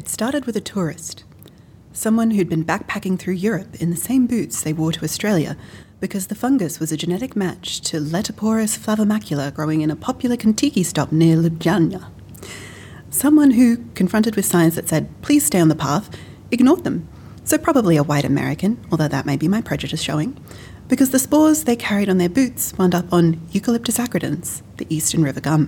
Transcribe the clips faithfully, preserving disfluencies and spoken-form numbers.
It started with a tourist, someone who'd been backpacking through Europe in the same boots they wore to Australia because the fungus was a genetic match to Lettoporus flavomacula growing in a popular Kentucky stop near Ljubljana. Someone who, confronted with signs that said, please stay on the path, ignored them. So probably a white American, although that may be my prejudice showing, because the spores they carried on their boots wound up on Eucalyptus acridens, the eastern river gum.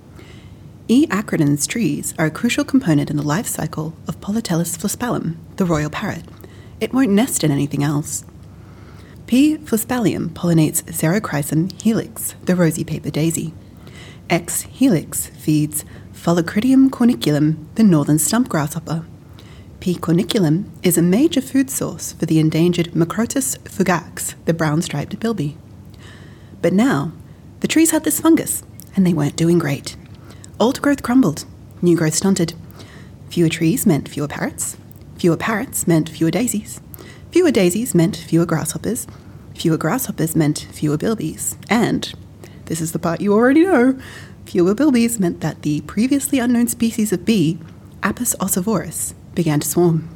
E. acridens trees are a crucial component in the life cycle of Polytelus flaspalum, the royal parrot. It won't nest in anything else. P. flaspalium pollinates Xerochryson helix, the rosy paper daisy. X. helix feeds Phylocridium corniculum, the northern stump grasshopper. P. corniculum is a major food source for the endangered Macrotus fugax, the brown-striped bilby. But now, the trees had this fungus, and they weren't doing great. Old growth crumbled, new growth stunted. Fewer trees meant fewer parrots. Fewer parrots meant fewer daisies. Fewer daisies meant fewer grasshoppers. Fewer grasshoppers meant fewer bilbies. And, this is the part you already know, fewer bilbies meant that the previously unknown species of bee, Apis ossivorus, began to swarm.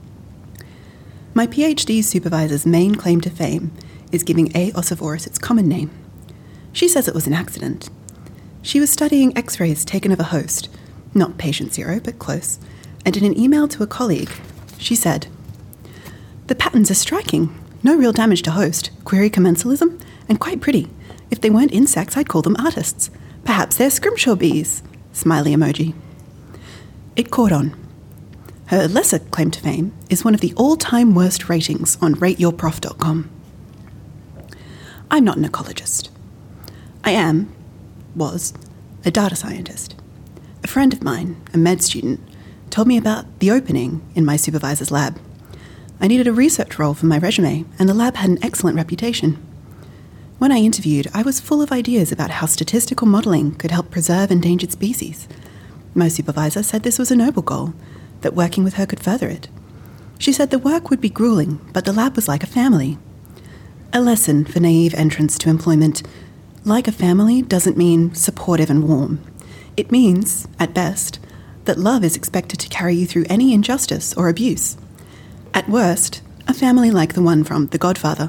My PhD supervisor's main claim to fame is giving A. ossivorus its common name. She says it was an accident. She was studying x-rays taken of a host, not patient zero, but close, and in an email to a colleague, she said, "The patterns are striking. No real damage to host, query commensalism, and quite pretty. If they weren't insects, I'd call them artists. Perhaps they're scrimshaw bees." Smiley emoji. It caught on. Her lesser claim to fame is one of the all-time worst ratings on rate your prof dot com. I'm not an ecologist. I am, was, a data scientist. A friend of mine, a med student, told me about the opening in my supervisor's lab. I needed a research role for my resume, and the lab had an excellent reputation. When I interviewed, I was full of ideas about how statistical modelling could help preserve endangered species. My supervisor said this was a noble goal, that working with her could further it. She said the work would be grueling, but the lab was like a family. A lesson for naive entrants to employment. Like a family doesn't mean supportive and warm. It means, at best, that love is expected to carry you through any injustice or abuse. At worst, a family like the one from The Godfather.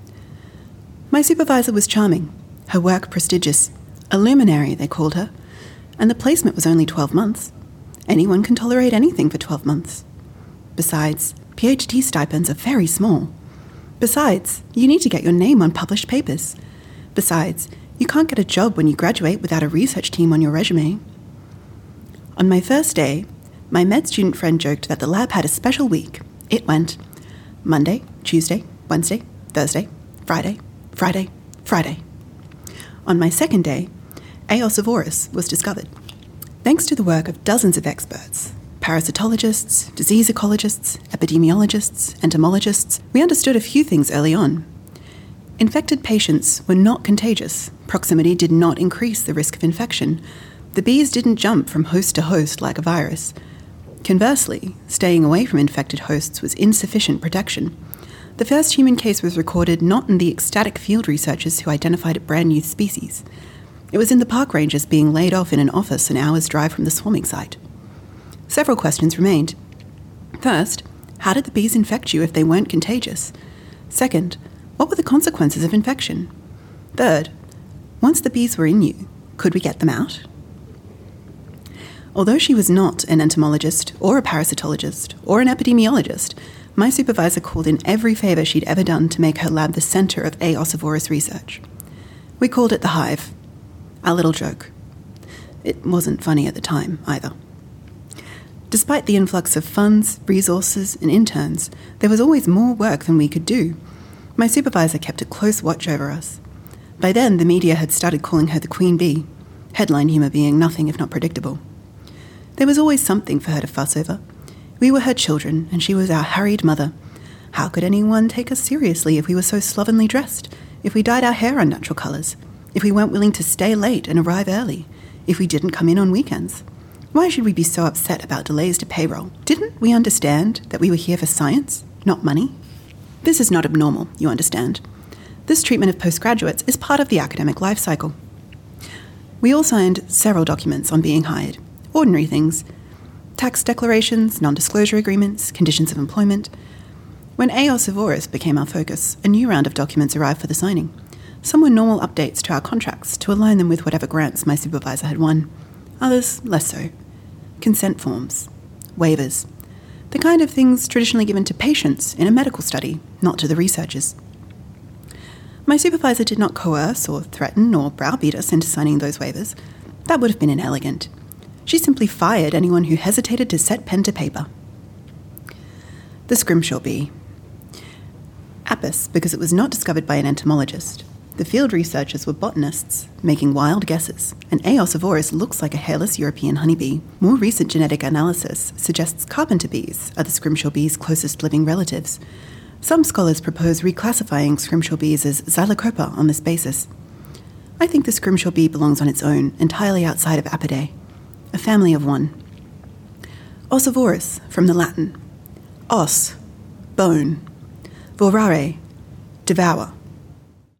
My supervisor was charming, her work prestigious, a luminary they called her, and the placement was only twelve months. Anyone can tolerate anything for twelve months. Besides, PhD stipends are very small. Besides, you need to get your name on published papers. Besides, you can't get a job when you graduate without a research team on your resume. On my first day, my med student friend joked that the lab had a special week. It went Monday, Tuesday, Wednesday, Thursday, Friday, Friday, Friday. On my second day, A. ossivorus was discovered. Thanks to the work of dozens of experts, parasitologists, disease ecologists, epidemiologists, entomologists, we understood a few things early on. Infected patients were not contagious. Proximity did not increase the risk of infection. The bees didn't jump from host to host like a virus. Conversely, staying away from infected hosts was insufficient protection. The first human case was recorded not in the ecstatic field researchers who identified a brand new species. It was in the park rangers being laid off in an office an hour's drive from the swarming site. Several questions remained. First, how did the bees infect you if they weren't contagious? Second, what were the consequences of infection? Third, once the bees were in you, could we get them out? Although she was not an entomologist or a parasitologist or an epidemiologist, my supervisor called in every favour she'd ever done to make her lab the centre of A. ossivorus research. We called it the Hive. Our little joke. It wasn't funny at the time, either. Despite the influx of funds, resources, and interns, there was always more work than we could do. My supervisor kept a close watch over us. By then, the media had started calling her the Queen Bee, headline humour being nothing if not predictable. There was always something for her to fuss over. We were her children, and she was our harried mother. How could anyone take us seriously if we were so slovenly dressed, if we dyed our hair unnatural colours, if we weren't willing to stay late and arrive early, if we didn't come in on weekends? Why should we be so upset about delays to payroll? Didn't we understand that we were here for science, not money? This is not abnormal, you understand. This treatment of postgraduates is part of the academic life cycle. We all signed several documents on being hired, ordinary things. tax declarations, non-disclosure agreements, conditions of employment. When A. ossivorus became our focus, a new round of documents arrived for the signing. Some were normal updates to our contracts to align them with whatever grants my supervisor had won. Others, less so. Consent forms. Waivers. The kind of things traditionally given to patients in a medical study, not to the researchers. My supervisor did not coerce or threaten or browbeat us into signing those waivers. That would have been inelegant. She simply fired anyone who hesitated to set pen to paper. The scrimshaw bee. Apis, because it was not discovered by an entomologist. The field researchers were botanists, making wild guesses, and A. ossivorus looks like a hairless European honeybee. More recent genetic analysis suggests carpenter bees are the scrimshaw bee's closest living relatives. Some scholars propose reclassifying scrimshaw bees as Xylocopa on this basis. I think the scrimshaw bee belongs on its own, entirely outside of Apidae, a family of one. Ossivorus, from the Latin. Os, bone. Vorare, devour.